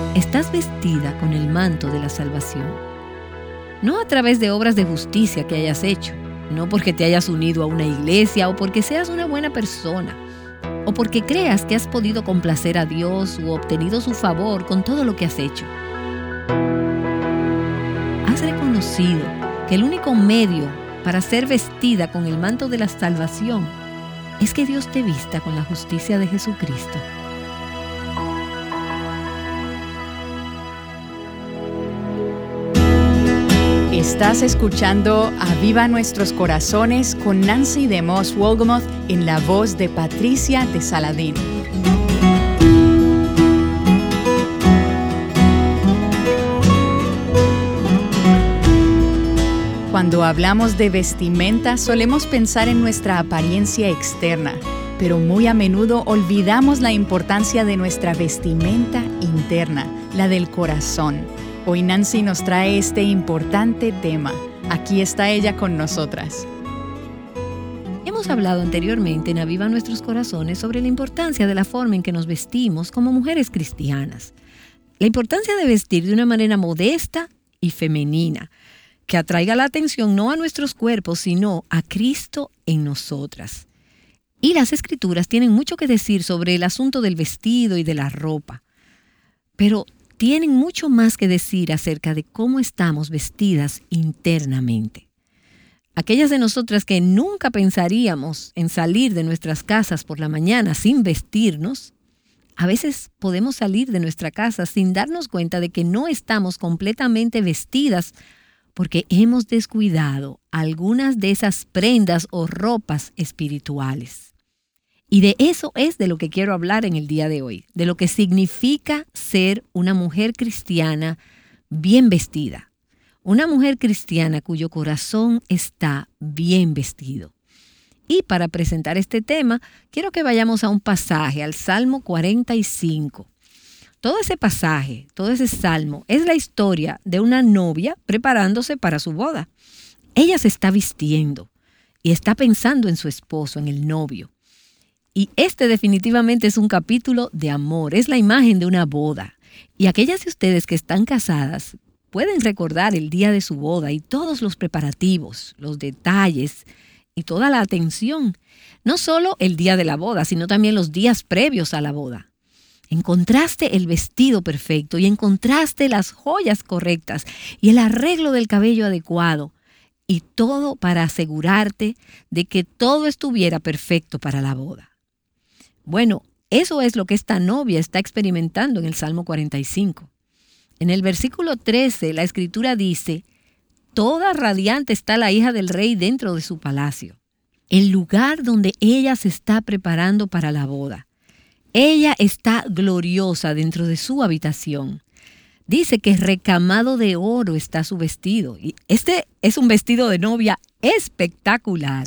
Estás vestida con el manto de la salvación. No a través de obras de justicia que hayas hecho, no porque te hayas unido a una iglesia o porque seas una buena persona, o porque creas que has podido complacer a Dios o obtenido su favor con todo lo que has hecho. Has reconocido que el único medio para ser vestida con el manto de la salvación es que Dios te vista con la justicia de Jesucristo. Estás escuchando Aviva Nuestros Corazones con Nancy de Moss Wolgamoth en la voz de Patricia de Saladín. Cuando hablamos de vestimenta, solemos pensar en nuestra apariencia externa, pero muy a menudo olvidamos la importancia de nuestra vestimenta interna, la del corazón. Hoy Nancy nos trae este importante tema. Aquí está ella con nosotras. Hemos hablado anteriormente en Aviva Nuestros Corazones sobre la importancia de la forma en que nos vestimos como mujeres cristianas. La importancia de vestir de una manera modesta y femenina, que atraiga la atención no a nuestros cuerpos, sino a Cristo en nosotras. Y las Escrituras tienen mucho que decir sobre el asunto del vestido y de la ropa. Pero tienen mucho más que decir acerca de cómo estamos vestidas internamente. Aquellas de nosotras que nunca pensaríamos en salir de nuestras casas por la mañana sin vestirnos, a veces podemos salir de nuestra casa sin darnos cuenta de que no estamos completamente vestidas porque hemos descuidado algunas de esas prendas o ropas espirituales. Y de eso es de lo que quiero hablar en el día de hoy, de lo que significa ser una mujer cristiana bien vestida. Una mujer cristiana cuyo corazón está bien vestido. Y para presentar este tema, quiero que vayamos a un pasaje, al Salmo 45. Todo ese pasaje, todo ese salmo, es la historia de una novia preparándose para su boda. Ella se está vistiendo y está pensando en su esposo, en el novio. Y este definitivamente es un capítulo de amor, es la imagen de una boda. Y aquellas de ustedes que están casadas pueden recordar el día de su boda y todos los preparativos, los detalles y toda la atención. No solo el día de la boda, sino también los días previos a la boda. Encontraste el vestido perfecto y encontraste las joyas correctas y el arreglo del cabello adecuado. Y todo para asegurarte de que todo estuviera perfecto para la boda. Bueno, eso es lo que esta novia está experimentando en el Salmo 45. En el versículo 13, la Escritura dice: toda radiante está la hija del rey dentro de su palacio, el lugar donde ella se está preparando para la boda. Ella está gloriosa dentro de su habitación. Dice que recamado de oro está su vestido. Y este es un vestido de novia espectacular.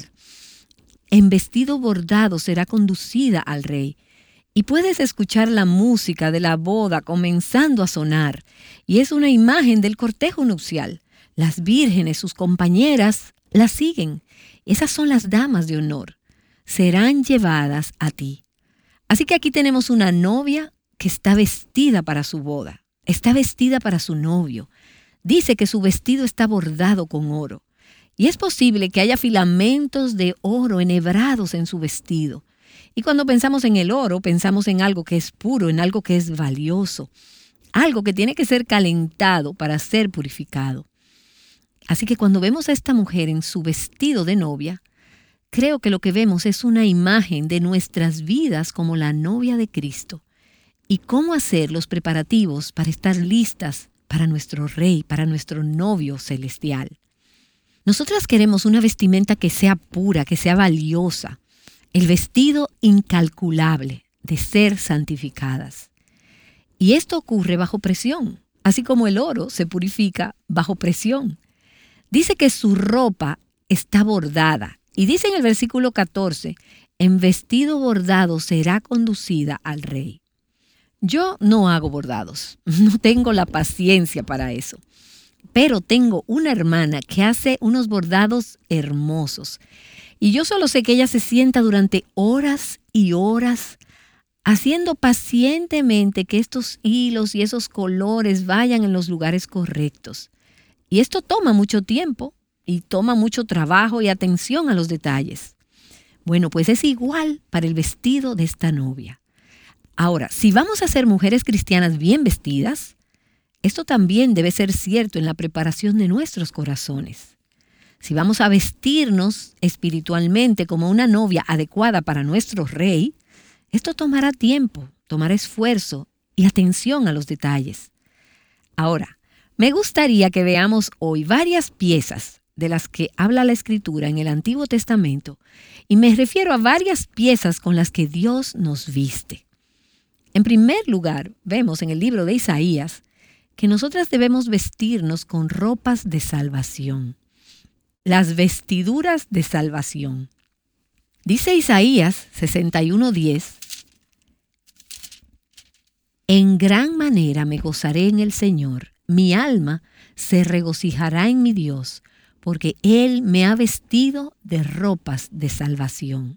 En vestido bordado será conducida al rey. Y puedes escuchar la música de la boda comenzando a sonar. Y es una imagen del cortejo nupcial. Las vírgenes, sus compañeras, la siguen. Esas son las damas de honor. Serán llevadas a ti. Así que aquí tenemos una novia que está vestida para su boda. Está vestida para su novio. Dice que su vestido está bordado con oro. Y es posible que haya filamentos de oro enhebrados en su vestido. Y cuando pensamos en el oro, pensamos en algo que es puro, en algo que es valioso. Algo que tiene que ser calentado para ser purificado. Así que cuando vemos a esta mujer en su vestido de novia, creo que lo que vemos es una imagen de nuestras vidas como la novia de Cristo y cómo hacer los preparativos para estar listas para nuestro Rey, para nuestro novio celestial. Nosotras queremos una vestimenta que sea pura, que sea valiosa, el vestido incalculable de ser santificadas. Y esto ocurre bajo presión, así como el oro se purifica bajo presión. Dice que su ropa está bordada. Y dice en el versículo 14, en vestido bordado será conducida al rey. Yo no hago bordados, no tengo la paciencia para eso. Pero tengo una hermana que hace unos bordados hermosos. Y yo solo sé que ella se sienta durante horas y horas haciendo pacientemente que estos hilos y esos colores vayan en los lugares correctos. Y esto toma mucho tiempo y toma mucho trabajo y atención a los detalles. Bueno, pues es igual para el vestido de esta novia. Ahora, si vamos a ser mujeres cristianas bien vestidas, esto también debe ser cierto en la preparación de nuestros corazones. Si vamos a vestirnos espiritualmente como una novia adecuada para nuestro rey, esto tomará tiempo, tomará esfuerzo y atención a los detalles. Ahora, me gustaría que veamos hoy varias piezas de las que habla la Escritura en el Antiguo Testamento, y me refiero a varias piezas con las que Dios nos viste. En primer lugar, vemos en el libro de Isaías que nosotras debemos vestirnos con ropas de salvación. Las vestiduras de salvación. Dice Isaías 61:10, en gran manera me gozaré en el Señor, mi alma se regocijará en mi Dios, porque Él me ha vestido de ropas de salvación.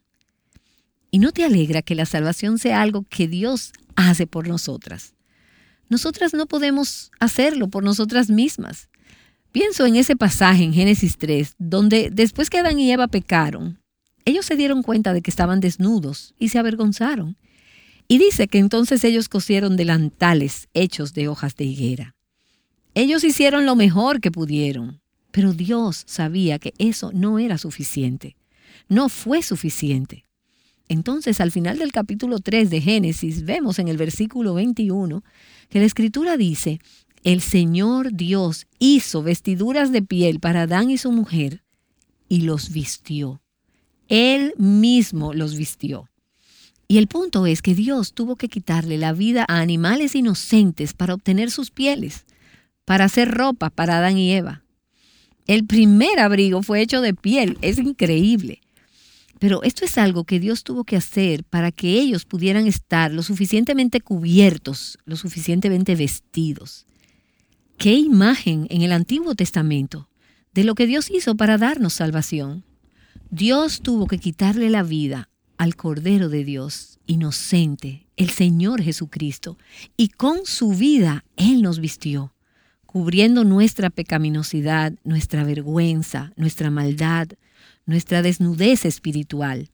¿Y no te alegra que la salvación sea algo que Dios hace por nosotras? Nosotras no podemos hacerlo por nosotras mismas. Pienso en ese pasaje en Génesis 3, donde después que Adán y Eva pecaron, ellos se dieron cuenta de que estaban desnudos y se avergonzaron. Y dice que entonces ellos cosieron delantales hechos de hojas de higuera. Ellos hicieron lo mejor que pudieron, pero Dios sabía que eso no era suficiente. No fue suficiente. Entonces, al final del capítulo 3 de Génesis, vemos en el versículo 21 que la Escritura dice, el Señor Dios hizo vestiduras de piel para Adán y su mujer y los vistió. Él mismo los vistió. Y el punto es que Dios tuvo que quitarle la vida a animales inocentes para obtener sus pieles, para hacer ropa para Adán y Eva. El primer abrigo fue hecho de piel, es increíble. Pero esto es algo que Dios tuvo que hacer para que ellos pudieran estar lo suficientemente cubiertos, lo suficientemente vestidos. ¡Qué imagen en el Antiguo Testamento de lo que Dios hizo para darnos salvación! Dios tuvo que quitarle la vida al Cordero de Dios, inocente, el Señor Jesucristo, y con su vida Él nos vistió, cubriendo nuestra pecaminosidad, nuestra vergüenza, nuestra maldad, nuestra desnudez espiritual.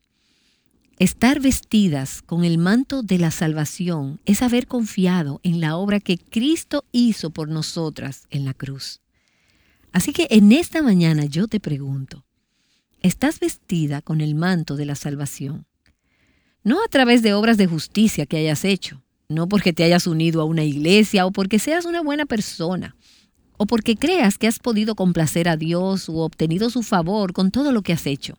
Estar vestidas con el manto de la salvación es haber confiado en la obra que Cristo hizo por nosotras en la cruz. Así que en esta mañana yo te pregunto, ¿estás vestida con el manto de la salvación? No a través de obras de justicia que hayas hecho, no porque te hayas unido a una iglesia o porque seas una buena persona, o porque creas que has podido complacer a Dios o obtenido su favor con todo lo que has hecho.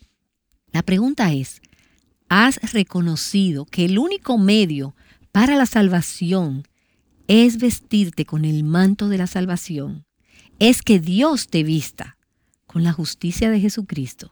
La pregunta es, ¿has reconocido que el único medio para la salvación es vestirte con el manto de la salvación? Es que Dios te vista con la justicia de Jesucristo.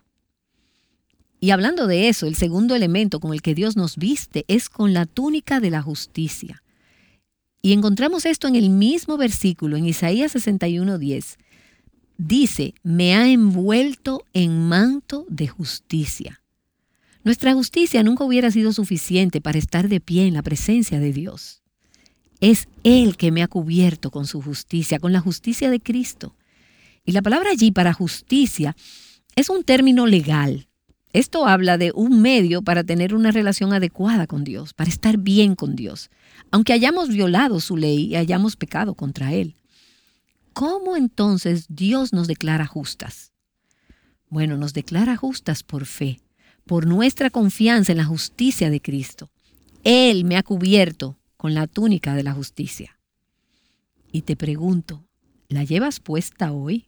Y hablando de eso, el segundo elemento con el que Dios nos viste es con la túnica de la justicia. Y encontramos esto en el mismo versículo, en Isaías 61:10. Dice, me ha envuelto en manto de justicia. Nuestra justicia nunca hubiera sido suficiente para estar de pie en la presencia de Dios. Es Él que me ha cubierto con su justicia, con la justicia de Cristo. Y la palabra allí para justicia es un término legal. Esto habla de un medio para tener una relación adecuada con Dios, para estar bien con Dios, aunque hayamos violado su ley y hayamos pecado contra Él. ¿Cómo entonces Dios nos declara justas? Bueno, nos declara justas por fe, por nuestra confianza en la justicia de Cristo. Él me ha cubierto con la túnica de la justicia. Y te pregunto, ¿la llevas puesta hoy?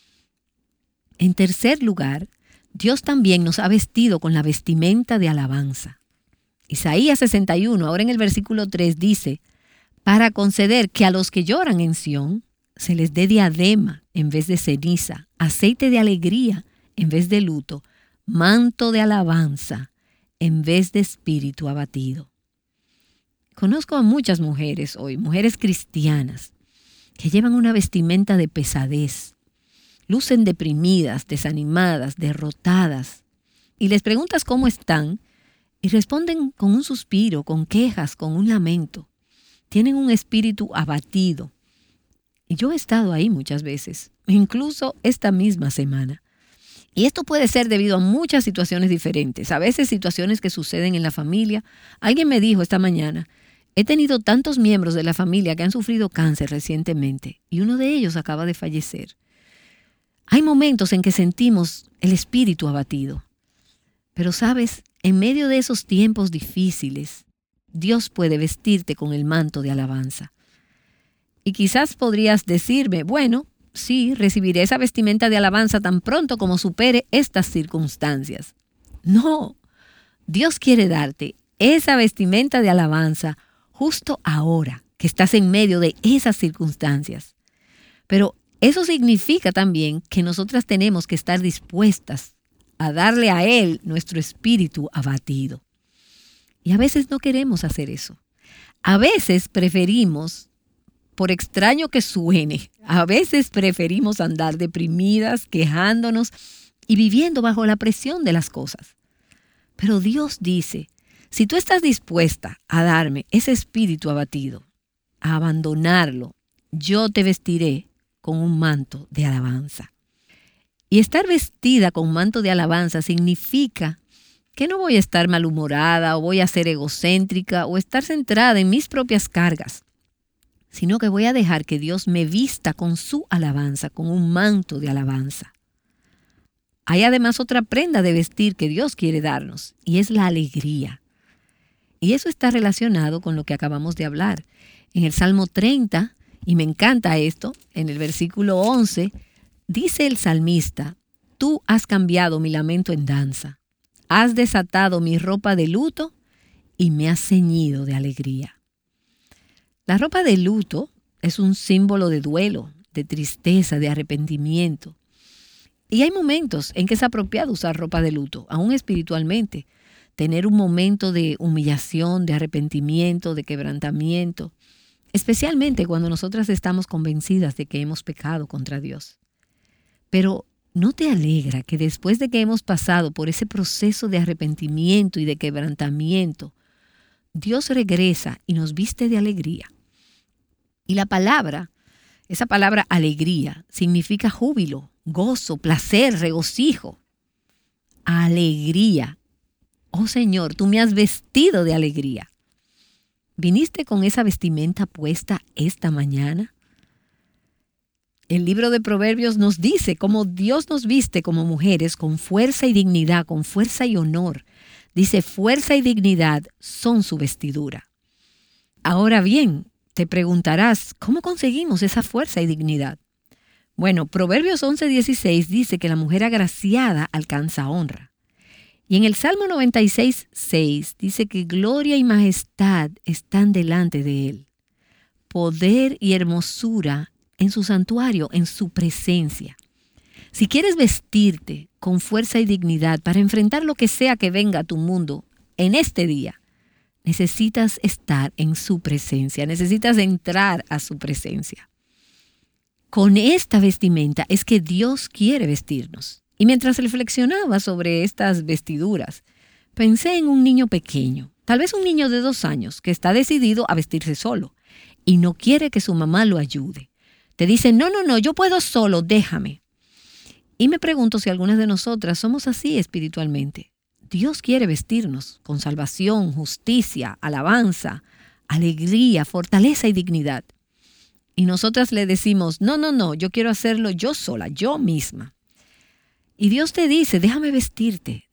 En tercer lugar, Dios también nos ha vestido con la vestimenta de alabanza. Isaías 61, ahora en el versículo 3, dice, para conceder que a los que lloran en Sión se les dé diadema en vez de ceniza, aceite de alegría en vez de luto, manto de alabanza en vez de espíritu abatido. Conozco a muchas mujeres hoy, mujeres cristianas, que llevan una vestimenta de pesadez. Lucen deprimidas, desanimadas, derrotadas. Y les preguntas cómo están, y responden con un suspiro, con quejas, con un lamento. Tienen un espíritu abatido. Y yo he estado ahí muchas veces, incluso esta misma semana. Y esto puede ser debido a muchas situaciones diferentes, a veces situaciones que suceden en la familia. Alguien me dijo esta mañana, he tenido tantos miembros de la familia que han sufrido cáncer recientemente y uno de ellos acaba de fallecer. Hay momentos en que sentimos el espíritu abatido. Pero sabes, en medio de esos tiempos difíciles, Dios puede vestirte con el manto de alabanza. Y quizás podrías decirme, bueno, sí, recibiré esa vestimenta de alabanza tan pronto como supere estas circunstancias. No, Dios quiere darte esa vestimenta de alabanza justo ahora que estás en medio de esas circunstancias. Pero eso significa también que nosotras tenemos que estar dispuestas a darle a Él nuestro espíritu abatido. Y a veces no queremos hacer eso. A veces preferimos, por extraño que suene, a veces preferimos andar deprimidas, quejándonos y viviendo bajo la presión de las cosas. Pero Dios dice, si tú estás dispuesta a darme ese espíritu abatido, a abandonarlo, yo te vestiré con un manto de alabanza. Y estar vestida con manto de alabanza significa que no voy a estar malhumorada o voy a ser egocéntrica o estar centrada en mis propias cargas, sino que voy a dejar que Dios me vista con su alabanza, con un manto de alabanza. Hay además otra prenda de vestir que Dios quiere darnos, y es la alegría. Y eso está relacionado con lo que acabamos de hablar. En el Salmo 30, y me encanta esto, en el versículo 11, dice el salmista, tú has cambiado mi lamento en danza, has desatado mi ropa de luto y me has ceñido de alegría. La ropa de luto es un símbolo de duelo, de tristeza, de arrepentimiento. Y hay momentos en que es apropiado usar ropa de luto, aún espiritualmente. Tener un momento de humillación, de arrepentimiento, de quebrantamiento, especialmente cuando nosotras estamos convencidas de que hemos pecado contra Dios. Pero ¿no te alegra que después de que hemos pasado por ese proceso de arrepentimiento y de quebrantamiento, Dios regresa y nos viste de alegría? Y la palabra, esa palabra alegría, significa júbilo, gozo, placer, regocijo. Alegría. Oh Señor, tú me has vestido de alegría. ¿Viniste con esa vestimenta puesta esta mañana? El libro de Proverbios nos dice cómo Dios nos viste como mujeres con fuerza y dignidad, con fuerza y honor. Dice, fuerza y dignidad son su vestidura. Ahora bien, te preguntarás, ¿cómo conseguimos esa fuerza y dignidad? Bueno, Proverbios 11:16 dice que la mujer agraciada alcanza honra. Y en el Salmo 96:6 dice que gloria y majestad están delante de él. Poder y hermosura en su santuario, en su presencia. Si quieres vestirte con fuerza y dignidad para enfrentar lo que sea que venga a tu mundo en este día, necesitas estar en su presencia, necesitas entrar a su presencia. Con esta vestimenta es que Dios quiere vestirnos. Y mientras reflexionaba sobre estas vestiduras, pensé en un niño pequeño, tal vez un niño de 2 años, que está decidido a vestirse solo y no quiere que su mamá lo ayude. Te dice, no, yo puedo solo, déjame. Y me pregunto si algunas de nosotras somos así espiritualmente. Dios quiere vestirnos con salvación, justicia, alabanza, alegría, fortaleza y dignidad. Y nosotras le decimos, no, yo quiero hacerlo yo sola, yo misma. Y Dios te dice, déjame vestirte,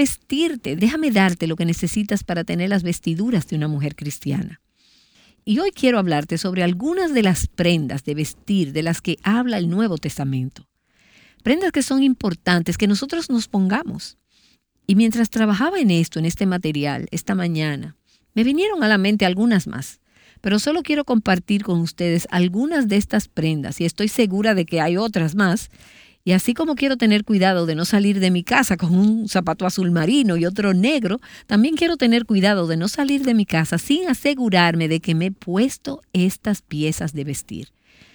déjame darte lo que necesitas para tener las vestiduras de una mujer cristiana. Y hoy quiero hablarte sobre algunas de las prendas de vestir de las que habla el Nuevo Testamento. Prendas que son importantes que nosotros nos pongamos. Y mientras trabajaba en esto, en este material, esta mañana, me vinieron a la mente algunas más. Pero solo quiero compartir con ustedes algunas de estas prendas y estoy segura de que hay otras más. Y así como quiero tener cuidado de no salir de mi casa con un zapato azul marino y otro negro, también quiero tener cuidado de no salir de mi casa sin asegurarme de que me he puesto estas piezas de vestir.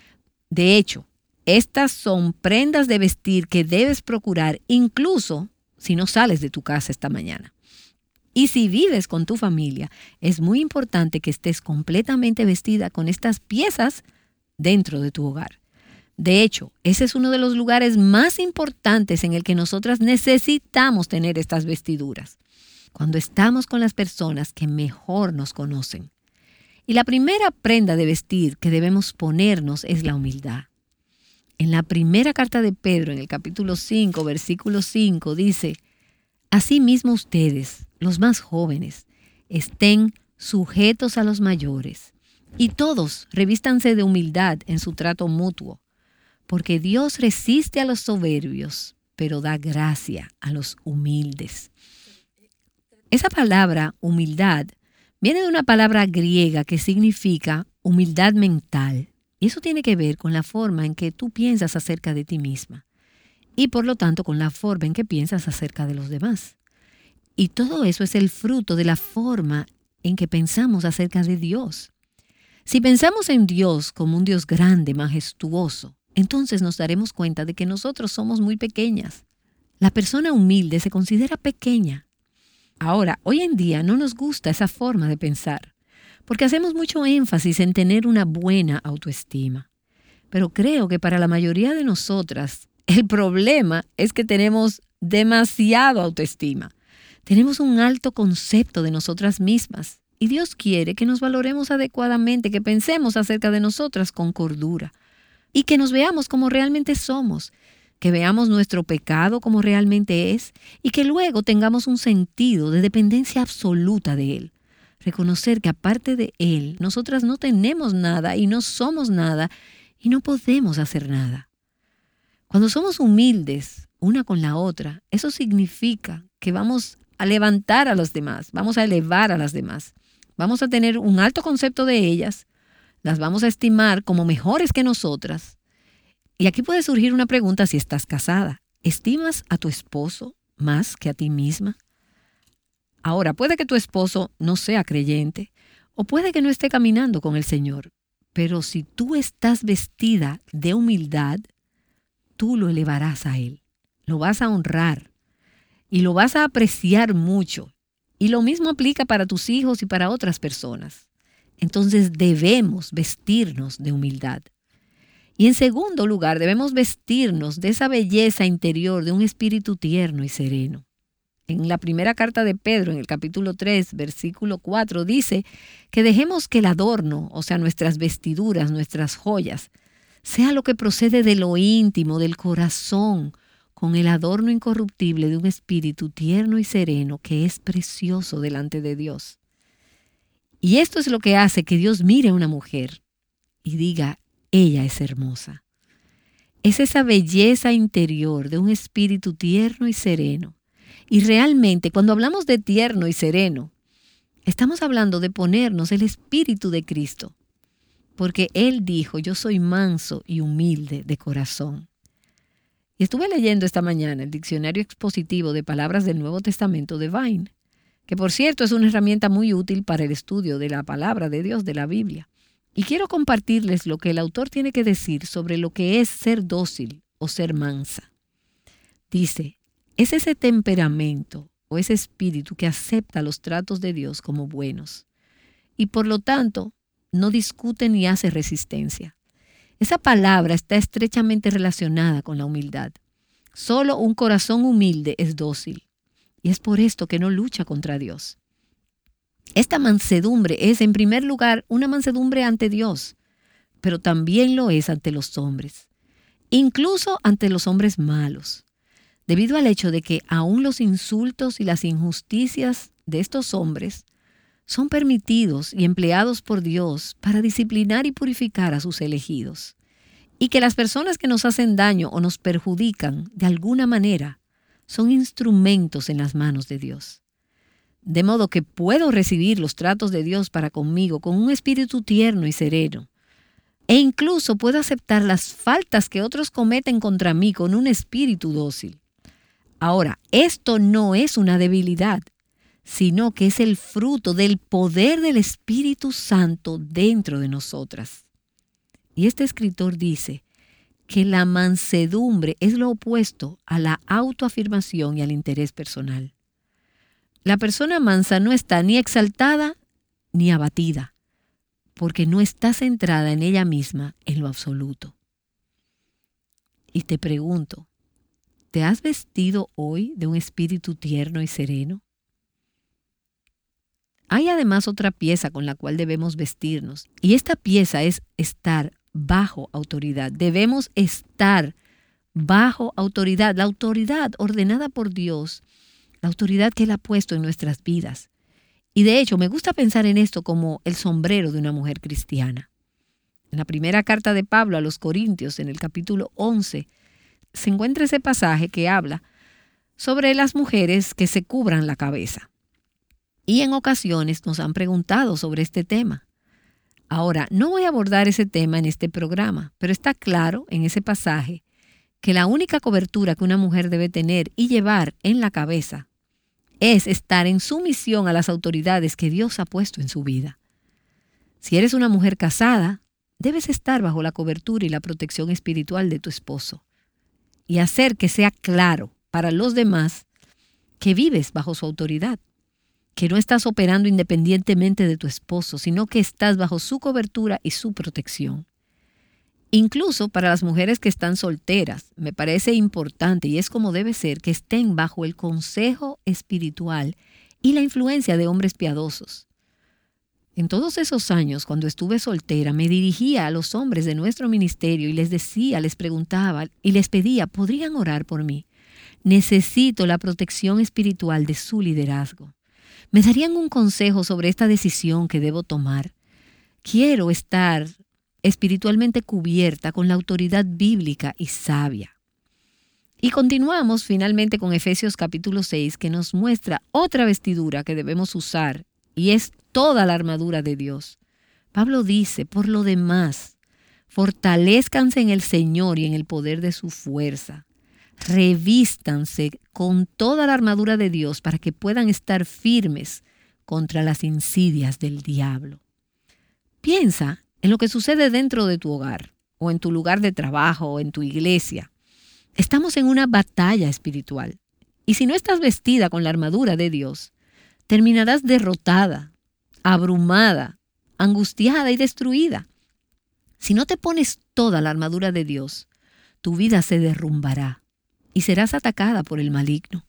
De hecho, estas son prendas de vestir que debes procurar incluso si no sales de tu casa esta mañana. Y si vives con tu familia, es muy importante que estés completamente vestida con estas piezas dentro de tu hogar. De hecho, ese es uno de los lugares más importantes en el que nosotras necesitamos tener estas vestiduras. Cuando estamos con las personas que mejor nos conocen. Y la primera prenda de vestir que debemos ponernos es la humildad. En la primera carta de Pedro, en el capítulo 5, versículo 5, dice: asimismo ustedes, los más jóvenes, estén sujetos a los mayores, y todos revístanse de humildad en su trato mutuo, porque Dios resiste a los soberbios, pero da gracia a los humildes. Esa palabra, humildad, viene de una palabra griega que significa humildad mental. Y eso tiene que ver con la forma en que tú piensas acerca de ti misma. Y por lo tanto con la forma en que piensas acerca de los demás. Y todo eso es el fruto de la forma en que pensamos acerca de Dios. Si pensamos en Dios como un Dios grande, majestuoso, entonces nos daremos cuenta de que nosotros somos muy pequeñas. La persona humilde se considera pequeña. Ahora, hoy en día no nos gusta esa forma de pensar, porque hacemos mucho énfasis en tener una buena autoestima. Pero creo que para la mayoría de nosotras, el problema es que tenemos demasiado autoestima. Tenemos un alto concepto de nosotras mismas y Dios quiere que nos valoremos adecuadamente, que pensemos acerca de nosotras con cordura y que nos veamos como realmente somos, que veamos nuestro pecado como realmente es y que luego tengamos un sentido de dependencia absoluta de Él. Reconocer que aparte de Él, nosotras no tenemos nada y no somos nada y no podemos hacer nada. Cuando somos humildes una con la otra, eso significa que vamos a levantar a los demás, vamos a elevar a las demás. Vamos a tener un alto concepto de ellas, las vamos a estimar como mejores que nosotras. Y aquí puede surgir una pregunta si estás casada. ¿Estimas a tu esposo más que a ti misma? Ahora, puede que tu esposo no sea creyente o puede que no esté caminando con el Señor. Pero si tú estás vestida de humildad, tú lo elevarás a Él. Lo vas a honrar y lo vas a apreciar mucho. Y lo mismo aplica para tus hijos y para otras personas. Entonces debemos vestirnos de humildad. Y en segundo lugar, debemos vestirnos de esa belleza interior de un espíritu tierno y sereno. En la primera carta de Pedro, en el capítulo 3, versículo 4, dice que dejemos que el adorno, o sea, nuestras vestiduras, nuestras joyas, sea lo que procede de lo íntimo, del corazón, con el adorno incorruptible de un espíritu tierno y sereno que es precioso delante de Dios. Y esto es lo que hace que Dios mire a una mujer y diga: ella es hermosa. Es esa belleza interior de un espíritu tierno y sereno. Y realmente, cuando hablamos de tierno y sereno, estamos hablando de ponernos el espíritu de Cristo. Porque Él dijo: yo soy manso y humilde de corazón. Y estuve leyendo esta mañana el diccionario expositivo de palabras del Nuevo Testamento de Vine, que por cierto es una herramienta muy útil para el estudio de la palabra de Dios, de la Biblia. Y quiero compartirles lo que el autor tiene que decir sobre lo que es ser dócil o ser mansa. Dice: es ese temperamento o ese espíritu que acepta los tratos de Dios como buenos y por lo tanto no discute ni hace resistencia. Esa palabra está estrechamente relacionada con la humildad. Solo un corazón humilde es dócil y es por esto que no lucha contra Dios. Esta mansedumbre es, en primer lugar, una mansedumbre ante Dios, pero también lo es ante los hombres, incluso ante los hombres malos, debido al hecho de que aún los insultos y las injusticias de estos hombres son permitidos y empleados por Dios para disciplinar y purificar a sus elegidos, y que las personas que nos hacen daño o nos perjudican de alguna manera son instrumentos en las manos de Dios. De modo que puedo recibir los tratos de Dios para conmigo con un espíritu tierno y sereno. E incluso puedo aceptar las faltas que otros cometen contra mí con un espíritu dócil. Ahora, esto no es una debilidad, sino que es el fruto del poder del Espíritu Santo dentro de nosotras. Y este escritor dice que la mansedumbre es lo opuesto a la autoafirmación y al interés personal. La persona mansa no está ni exaltada ni abatida, porque no está centrada en ella misma en lo absoluto. Y te pregunto, ¿te has vestido hoy de un espíritu tierno y sereno? Hay además otra pieza con la cual debemos vestirnos, y esta pieza es estar bajo autoridad. Debemos estar bajo autoridad, la autoridad ordenada por Dios, la autoridad que Él ha puesto en nuestras vidas. Y de hecho, me gusta pensar en esto como el sombrero de una mujer cristiana. En la primera carta de Pablo a los Corintios, en el capítulo 11, se encuentra ese pasaje que habla sobre las mujeres que se cubran la cabeza. Y en ocasiones nos han preguntado sobre este tema. Ahora, no voy a abordar ese tema en este programa, pero está claro en ese pasaje que la única cobertura que una mujer debe tener y llevar en la cabeza es estar en sumisión a las autoridades que Dios ha puesto en su vida. Si eres una mujer casada, debes estar bajo la cobertura y la protección espiritual de tu esposo y hacer que sea claro para los demás que vives bajo su autoridad, que no estás operando independientemente de tu esposo, sino que estás bajo su cobertura y su protección. Incluso para las mujeres que están solteras, me parece importante y es como debe ser que estén bajo el consejo espiritual y la influencia de hombres piadosos. En todos esos años, cuando estuve soltera, me dirigía a los hombres de nuestro ministerio y les decía, les preguntaba y les pedía, ¿podrían orar por mí? Necesito la protección espiritual de su liderazgo. ¿Me darían un consejo sobre esta decisión que debo tomar? Quiero estar espiritualmente cubierta con la autoridad bíblica y sabia. Y continuamos finalmente con Efesios capítulo 6, que nos muestra otra vestidura que debemos usar, y es toda la armadura de Dios. Pablo dice, por lo demás, fortalézcanse en el Señor y en el poder de su fuerza. Revístanse con toda la armadura de Dios para que puedan estar firmes contra las insidias del diablo. Piensa en lo que sucede dentro de tu hogar, o en tu lugar de trabajo, o en tu iglesia. Estamos en una batalla espiritual. Y si no estás vestida con la armadura de Dios, terminarás derrotada, abrumada, angustiada y destruida. Si no te pones toda la armadura de Dios, tu vida se derrumbará y serás atacada por el maligno.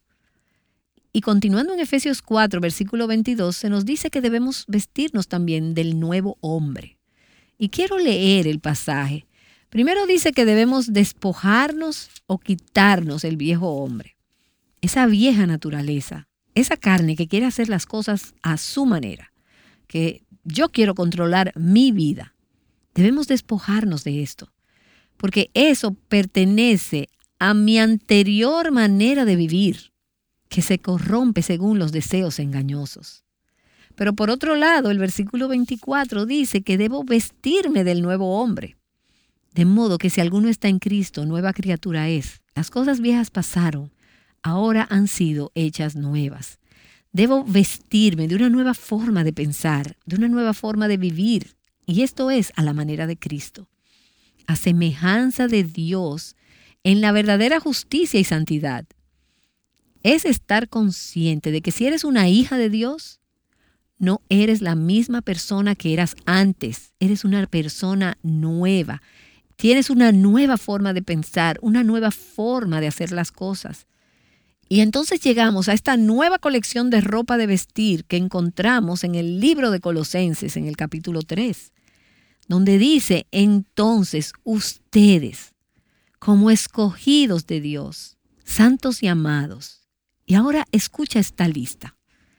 Y continuando en Efesios 4, versículo 22, se nos dice que debemos vestirnos también del nuevo hombre. Y quiero leer el pasaje. Primero dice que debemos despojarnos o quitarnos el viejo hombre. Esa vieja naturaleza, esa carne que quiere hacer las cosas a su manera, que yo quiero controlar mi vida. Debemos despojarnos de esto, porque eso pertenece a mi anterior manera de vivir, que se corrompe según los deseos engañosos. Pero por otro lado, el versículo 24 dice que debo vestirme del nuevo hombre. De modo que si alguno está en Cristo, nueva criatura es. Las cosas viejas pasaron, ahora han sido hechas nuevas. Debo vestirme de una nueva forma de pensar, de una nueva forma de vivir. Y esto es a la manera de Cristo. A semejanza de Dios en la verdadera justicia y santidad. Es estar consciente de que si eres una hija de Dios, no eres la misma persona que eras antes. Eres una persona nueva. Tienes una nueva forma de pensar, una nueva forma de hacer las cosas. Y entonces llegamos a esta nueva colección de ropa de vestir que encontramos en el libro de Colosenses, en el capítulo 3, donde dice, entonces ustedes, como escogidos de Dios, santos y amados. Y ahora escucha esta lista.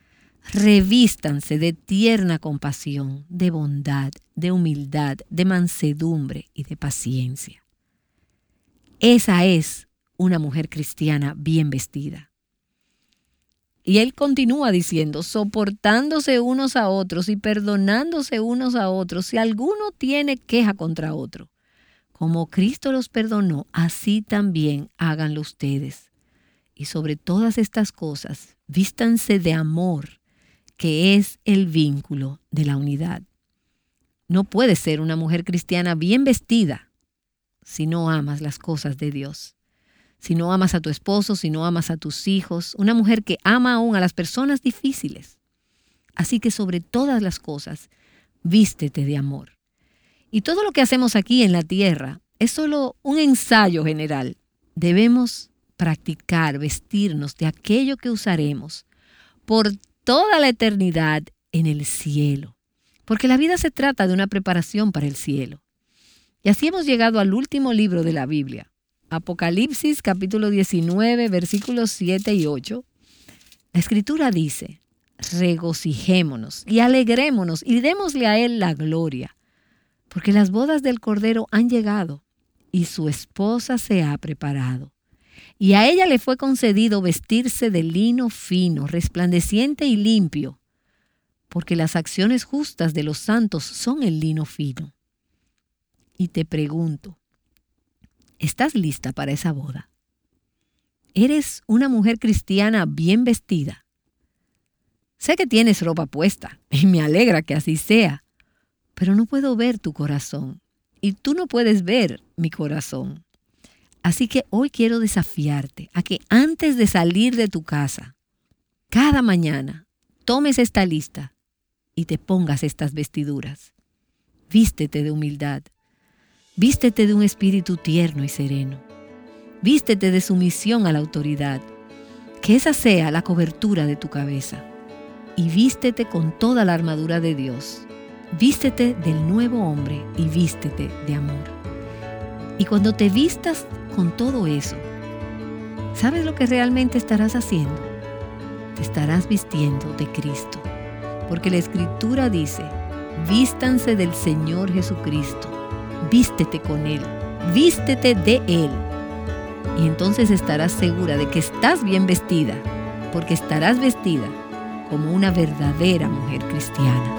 Revístanse de tierna compasión, de bondad, de humildad, de mansedumbre y de paciencia. Esa es una mujer cristiana bien vestida. Y él continúa diciendo, soportándose unos a otros y perdonándose unos a otros si alguno tiene queja contra otro. Como Cristo los perdonó, así también háganlo ustedes. Y sobre todas estas cosas, vístanse de amor, que es el vínculo de la unidad. No puedes ser una mujer cristiana bien vestida si no amas las cosas de Dios. si no amas a tu esposo, si no amas a tus hijos, una mujer que ama aún a las personas difíciles. Así que sobre todas las cosas, vístete de amor. Y todo lo que hacemos aquí en la tierra es solo un ensayo general. Debemos practicar, vestirnos de aquello que usaremos por toda la eternidad en el cielo. Porque la vida se trata de una preparación para el cielo. Y así hemos llegado al último libro de la Biblia. Apocalipsis capítulo 19, versículos 7 y 8. La Escritura dice: regocijémonos y alegrémonos y démosle a Él la gloria, porque las bodas del Cordero han llegado y su esposa se ha preparado. Y a ella le fue concedido vestirse de lino fino, resplandeciente y limpio, porque las acciones justas de los santos son el lino fino. Y te pregunto, ¿estás lista para esa boda? ¿Eres una mujer cristiana bien vestida? Sé que tienes ropa puesta y me alegra que así sea, pero no puedo ver tu corazón y tú no puedes ver mi corazón. Así que hoy quiero desafiarte a que antes de salir de tu casa, cada mañana, tomes esta lista y te pongas estas vestiduras. Vístete de humildad. Vístete de un espíritu tierno y sereno. Vístete de sumisión a la autoridad. Que esa sea la cobertura de tu cabeza. Y vístete con toda la armadura de Dios. Vístete del nuevo hombre y vístete de amor. Y cuando te vistas con todo eso, ¿sabes lo que realmente estarás haciendo? Te estarás vistiendo de Cristo. Porque la Escritura dice: vístanse del Señor Jesucristo. Vístete con Él, vístete de Él. Y entonces estarás segura de que estás bien vestida, porque estarás vestida como una verdadera mujer cristiana.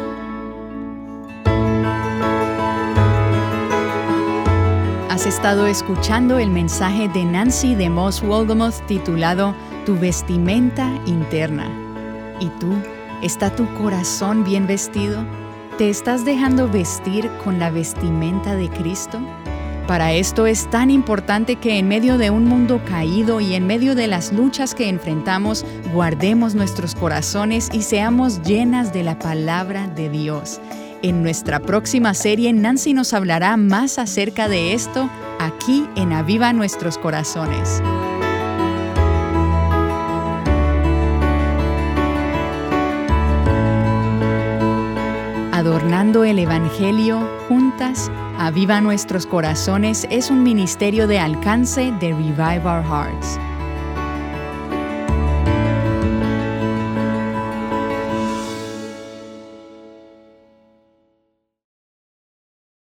Has estado escuchando el mensaje de Nancy DeMoss Wolgemuth titulado Tu vestimenta interna. ¿Y tú? ¿Está tu corazón bien vestido? ¿Te estás dejando vestir con la vestimenta de Cristo? Para esto es tan importante que en medio de un mundo caído y en medio de las luchas que enfrentamos, guardemos nuestros corazones y seamos llenas de la palabra de Dios. En nuestra próxima serie, Nancy nos hablará más acerca de esto aquí en Aviva Nuestros Corazones. Adornando el Evangelio juntas, Aviva Nuestros Corazones es un ministerio de alcance de Revive Our Hearts.